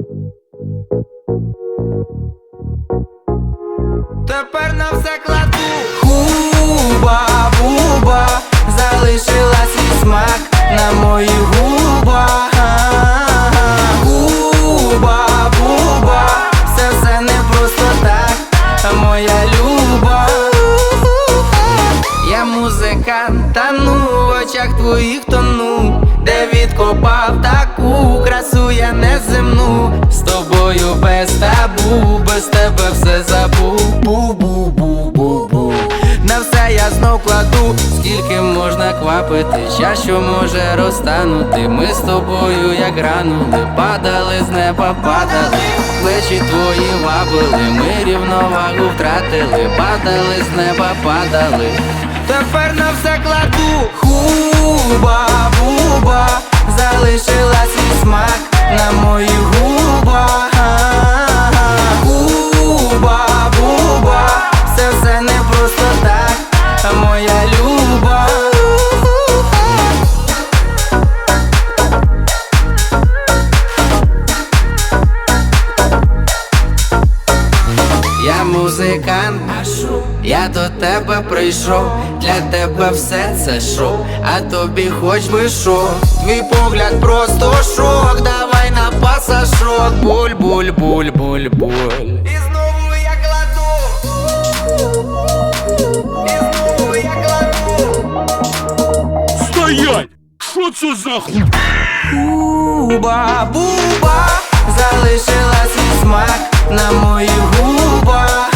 Тепер на все кладу. Хуба-буба залишила свій смак на моїх губах. Хуба-буба, все не просто так, моя люба. Я музикант, тану в очах твоїх тону, де відкопав таку красу я неземну. З тобою без табу, без тебе все забув. Бу-бу-бу-бу-бу. На все я знов кладу, скільки можна квапити, щас що може розтанути. Ми з тобою як гранули, падали з неба, падали, плечі твої вабили, ми рівновагу втратили, падали з неба, падали. Тепер на все кладу. Хуба-буба залишила свій смак на моїх губах. Хуба-буба, все не просто так, моя люба. Я музикант, я до тебе прийшов, для тебе все це шоу, а тобі хоч би шо. Твій погляд просто шок, давай на пасашок. Буль-буль-буль-буль-буль. І знову я кладу. І знову я кладу. Стоять! Що це за хуй? Хуба-буба залишила свій смак на моїх губах.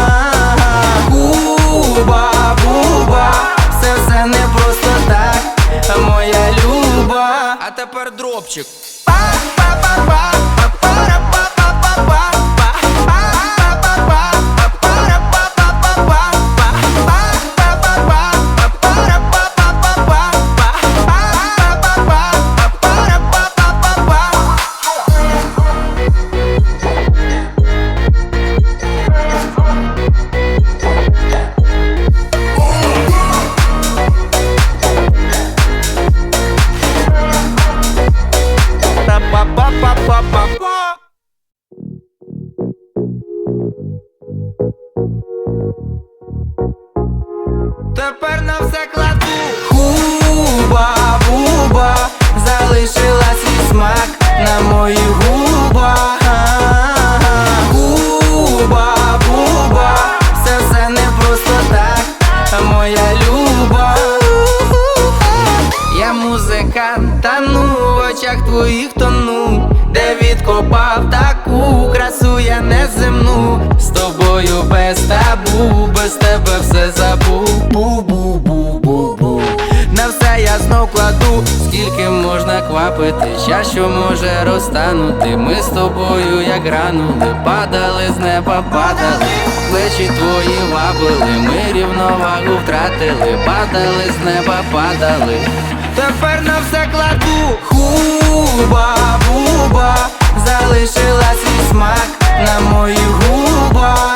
Хуба-буба, все не просто так, моя люба. А тепер дропчик. Тепер на все кладу. Хуба-буба залишила свій смак на моїх губах. Хуба-буба, все не просто так, моя люба. Я музикант, тану в очах твоїх тону, де відкопав таку красу я неземну. З тобою без табу, без тебе все забув. Бу-бу-бу-бу-бу. На все я знов кладу, скільки можна квапити, щас що може розтанути. Ми з тобою як гранули, падали з неба, падали, плечі твої вабили, ми рівновагу втратили, падали з неба, падали. Тепер на все кладу. Хуба-буба залишила свій смак на моїх губах.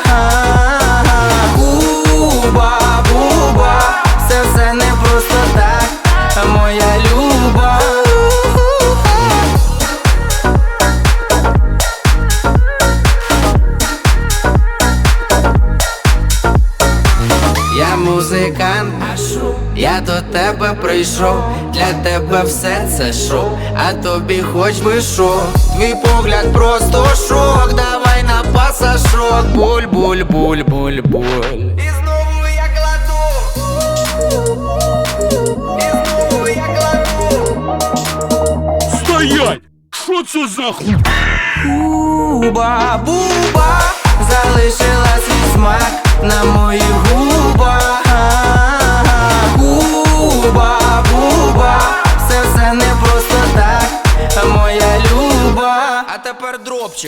Хуба-буба, все не просто так, моя люба. Я музикант, я до тебе прийшов, для тебе все це шоу, а тобі хоч би шо. Твій погляд просто шок, давай на пасашок. Буль-буль-буль-буль-буль. І знову я кладу. І знову я кладу. Стоять! Що це за хуй? Хуба-буба залишила свій смак на моїх губах. Хуба-буба, все не просто так, моя люба. А тепер дропчик.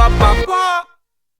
па-па-па.